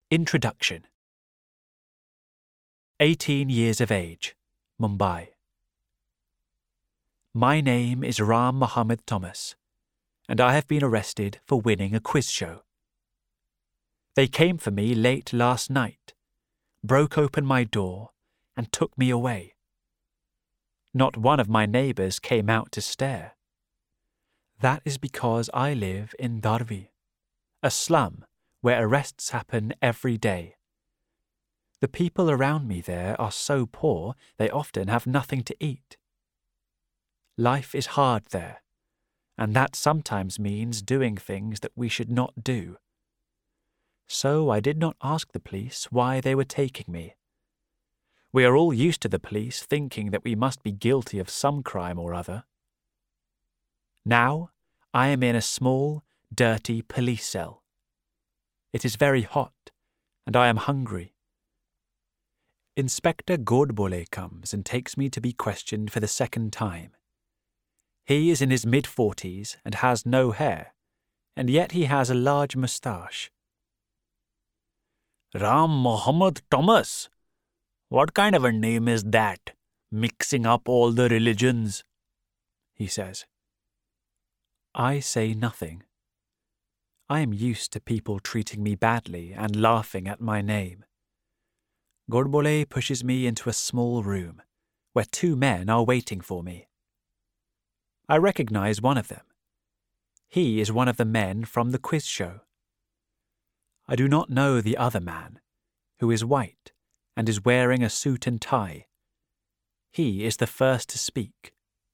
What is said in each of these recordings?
Introduction. 18 years of age, Mumbai. My name is Ram Mohammed Thomas, and I have been arrested for winning a quiz show. They came for me late last night, broke open my door, and took me away. Not one of my neighbours came out to stare. That is because I live in Dharvi, a slum where arrests happen every day. The people around me there are so poor they often have nothing to eat. Life is hard there, and that sometimes means doing things that we should not do. So I did not ask the police why they were taking me. We are all used to the police thinking that we must be guilty of some crime or other. Now I am in a small, dirty police cell. It is very hot, and I am hungry. Inspector Godbole comes and takes me to be questioned for the second time. He is in his mid-40s and has no hair, and yet he has a large moustache. Ram Mohammed Thomas? What kind of a name is that, mixing up all the religions? He says. I say nothing. I am used to people treating me badly and laughing at my name. Godbole pushes me into a small room, where two men are waiting for me. I recognize one of them. He is one of the men from the quiz show. I do not know the other man, who is white and is wearing a suit and tie. He is the first to speak.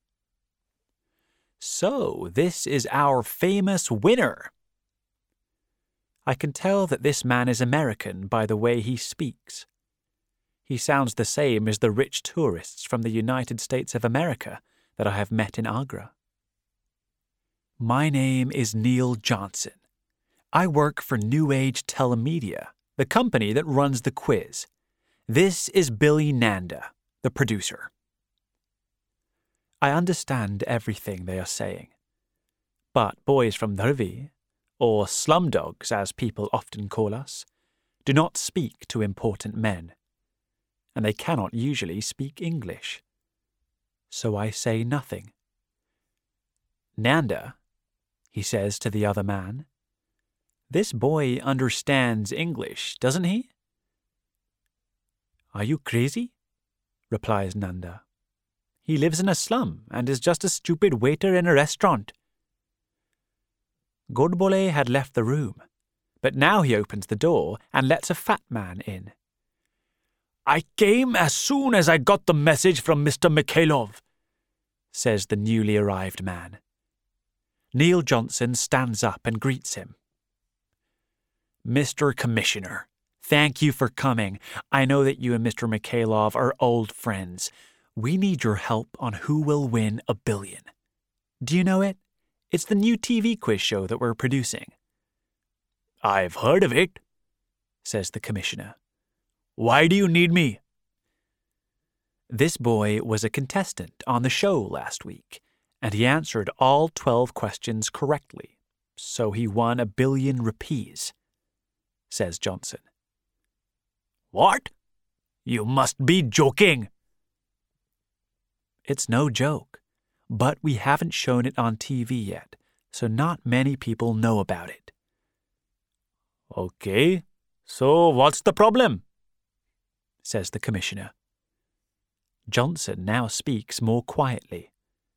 So, this is our famous winner. I can tell that this man is American by the way he speaks. He sounds the same as the rich tourists from the United States of America that I have met in Agra. My name is Neil Johnson. I work for New Age Telemedia, the company that runs the quiz. This is Billy Nanda, the producer. I understand everything they are saying. But boys from Dharvi, or slumdogs as people often call us, do not speak to important men, and they cannot usually speak English. So I say nothing. Nanda, he says to the other man, this boy understands English, doesn't he? Are you crazy? Replies Nanda. He lives in a slum and is just a stupid waiter in a restaurant. Godbole had left the room, but now he opens the door and lets a fat man in. I came as soon as I got the message from Mr. Mikhailov, says the newly arrived man. Neil Johnson stands up and greets him. Mr. Commissioner, thank you for coming. I know that you and Mr. Mikhailov are old friends. We need your help on who will win $1 billion. Do you know it? It's the new TV quiz show that we're producing. I've heard of it, says the commissioner. Why do you need me? This boy was a contestant on the show last week, and he answered all 12 questions correctly, so he won $1 billion rupees, says Johnson. What? You must be joking. It's no joke. But we haven't shown it on TV yet, so not many people know about it. Okay, so what's the problem? Says the commissioner. Johnson now speaks more quietly.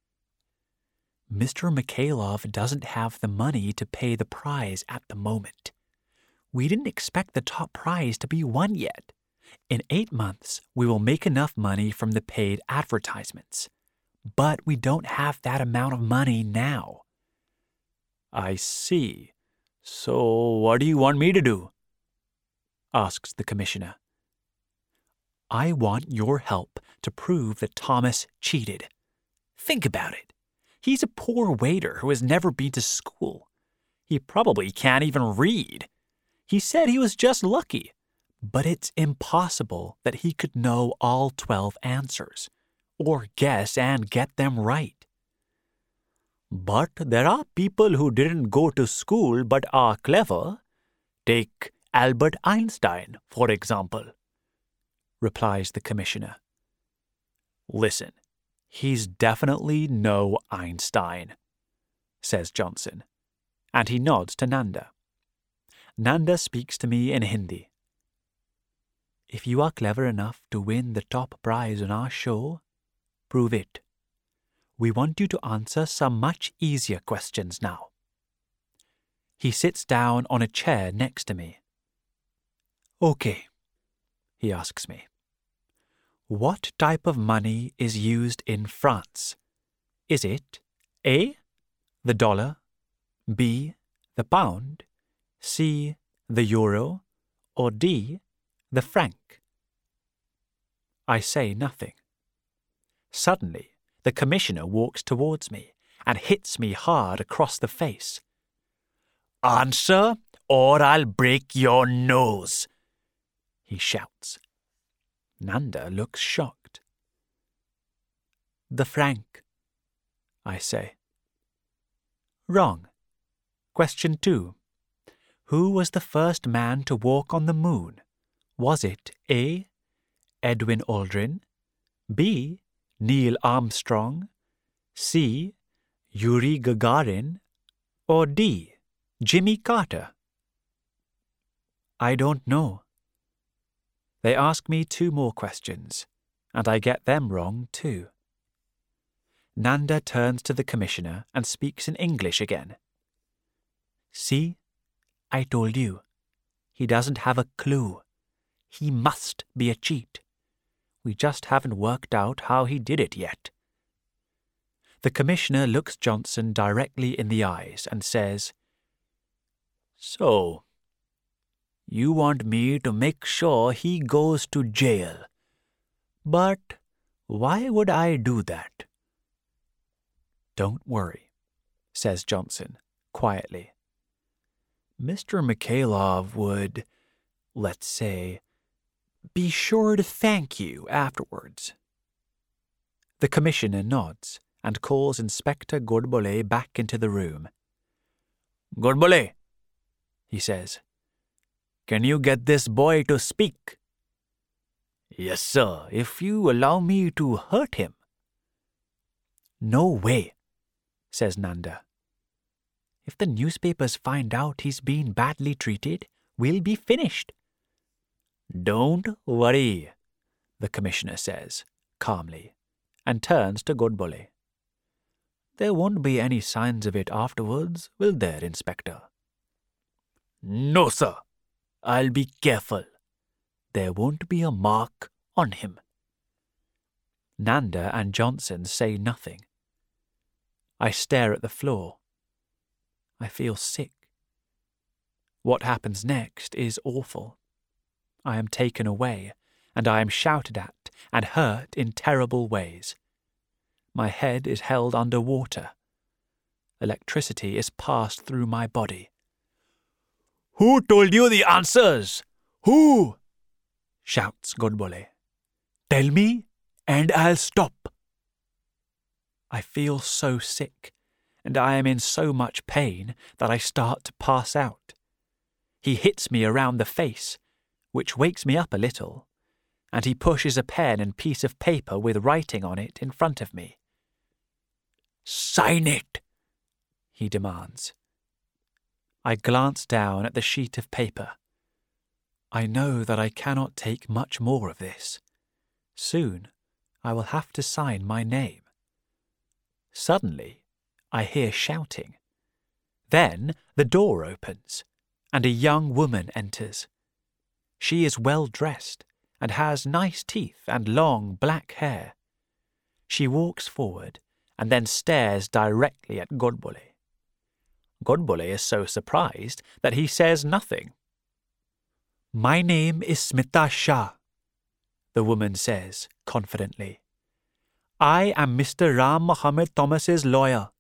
Mr. Mikhailov doesn't have the money to pay the prize at the moment. We didn't expect the top prize to be won yet. In 8 months, we will make enough money from the paid advertisements. But we don't have that amount of money now. I see. So what do you want me to do? Asks the commissioner. I want your help to prove that Thomas cheated. Think about it. He's a poor waiter who has never been to school. He probably can't even read. He said he was just lucky. But it's impossible that he could know all 12 answers, or guess and get them right. But there are people who didn't go to school but are clever. Take Albert Einstein, for example," replies the Commissioner. "Listen, he's definitely no Einstein," says Johnson, and he nods to Nanda. Nanda speaks to me in Hindi. "If you are clever enough to win the top prize on our show, prove it. We want you to answer some much easier questions now." He sits down on a chair next to me. "Okay," he asks me. "What type of money is used in France? Is it A, the dollar, B, the pound, C, the euro, or D, the franc?" I say nothing. Suddenly, the Commissioner walks towards me and hits me hard across the face. "Answer, or I'll break your nose," he shouts. Nanda looks shocked. "The franc," I say. "Wrong. Question 2. Who was the first man to walk on the moon? Was it A, Edwin Aldrin, B, Neil Armstrong, C, Yuri Gagarin, or D, Jimmy Carter?" "I don't know." They ask me 2 more questions, and I get them wrong too. Nanda turns to the Commissioner and speaks in English again. "See, I told you. He doesn't have a clue. He must be a cheat. We just haven't worked out how he did it yet." The Commissioner looks Johnson directly in the eyes and says, "So, you want me to make sure he goes to jail. But why would I do that?" "Don't worry," says Johnson, quietly. "Mr. Mikhailov would, let's say, be sure to thank you afterwards." The Commissioner nods and calls Inspector Godbole back into the room. "Godbole," he says, "can you get this boy to speak?" "Yes, sir, if you allow me to hurt him." "No way," says Nanda. "If the newspapers find out he's been badly treated, we'll be finished." "Don't worry," the Commissioner says, calmly, and turns to Godbole. "There won't be any signs of it afterwards, will there, Inspector?" "No, sir. I'll be careful. There won't be a mark on him." Nanda and Johnson say nothing. I stare at the floor. I feel sick. What happens next is awful. I am taken away, and I am shouted at and hurt in terrible ways. My head is held under water. Electricity is passed through my body. "Who told you the answers? Who?" shouts Godbole. "Tell me, and I'll stop." I feel so sick, and I am in so much pain that I start to pass out. He hits me around the face, which wakes me up a little, and he pushes a pen and piece of paper with writing on it in front of me. "Sign it," he demands. I glance down at the sheet of paper. I know that I cannot take much more of this. Soon I will have to sign my name. Suddenly, I hear shouting. Then the door opens, and a young woman enters. She is well dressed and has nice teeth and long black hair. She walks forward and then stares directly at Godbole. Godbole is so surprised that he says nothing. "My name is Smita Shah," the woman says confidently. "I am Mr. Ram Mohammed Thomas's lawyer."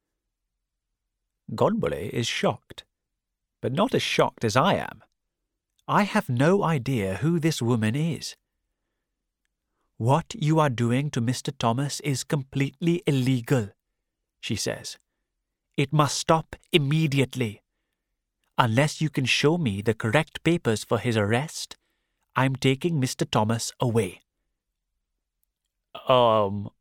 Godbole is shocked, but not as shocked as I am. I have no idea who this woman is. "What you are doing to Mr. Thomas is completely illegal," she says. "It must stop immediately. Unless you can show me the correct papers for his arrest, I'm taking Mr. Thomas away. I'll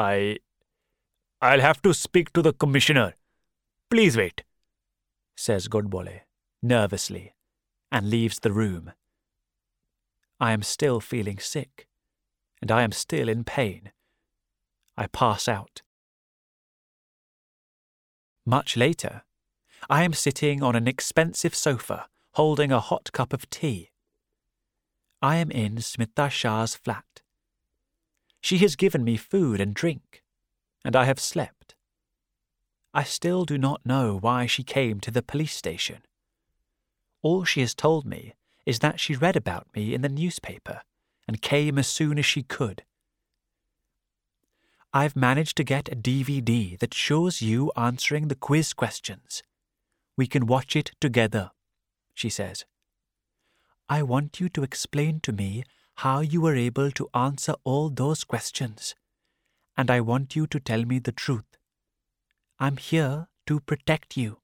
have to speak to the commissioner. Please wait, says Godbole nervously, and leaves the room. I am still feeling sick, and I am still in pain. I pass out. Much later, I am sitting on an expensive sofa, holding a hot cup of tea. I am in Smita Shah's flat. She has given me food and drink, and I have slept. I still do not know why she came to the police station. All she has told me is that she read about me in the newspaper and came as soon as she could. I've managed to get a DVD that shows you answering the quiz questions. We can watch it together, she says. I want you to explain to me how you were able to answer all those questions, and I want you to tell me the truth. I'm here to protect you.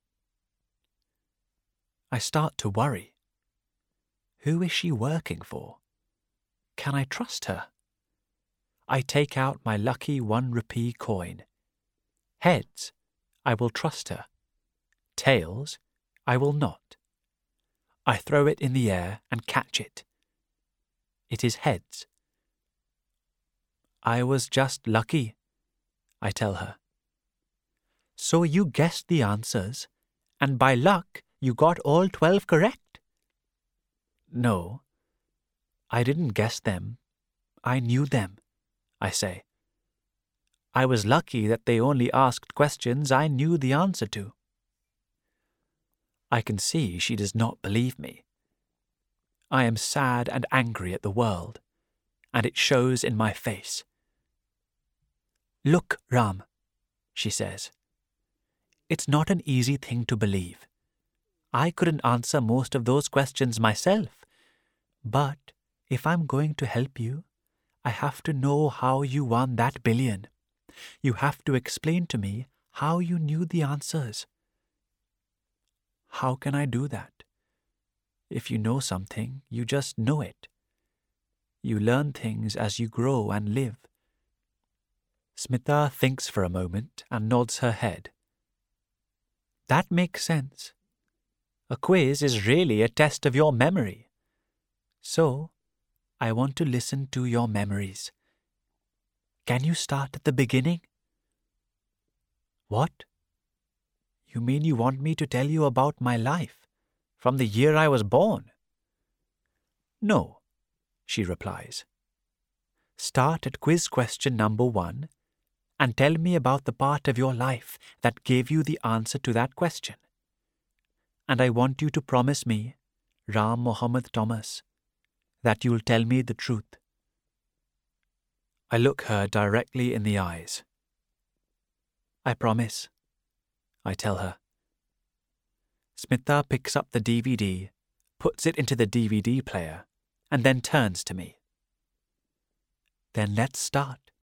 I start to worry. Who is she working for? Can I trust her? I take out my lucky 1 rupee coin. Heads, I will trust her. Tails, I will not. I throw it in the air and catch it. It is heads. I was just lucky, I tell her. So you guessed the answers, and by luck you got all 12 correct? No, I didn't guess them. I knew them, I say. I was lucky that they only asked questions I knew the answer to. I can see she does not believe me. I am sad and angry at the world, and it shows in my face. Look, Ram, she says. It's not an easy thing to believe. I couldn't answer most of those questions myself, but if I'm going to help you, I have to know how you won that billion. You have to explain to me how you knew the answers. How can I do that? If you know something, you just know it. You learn things as you grow and live. Smita thinks for a moment and nods her head. That makes sense. A quiz is really a test of your memory. So, I want to listen to your memories. Can you start at the beginning? What? You mean you want me to tell you about my life, from the year I was born? No, she replies. Start at quiz question number 1 and tell me about the part of your life that gave you the answer to that question. And I want you to promise me, Ram Mohammed Thomas, that you'll tell me the truth. I look her directly in the eyes. I promise, I tell her. Smita picks up the DVD, puts it into the DVD player, and then turns to me. Then let's start,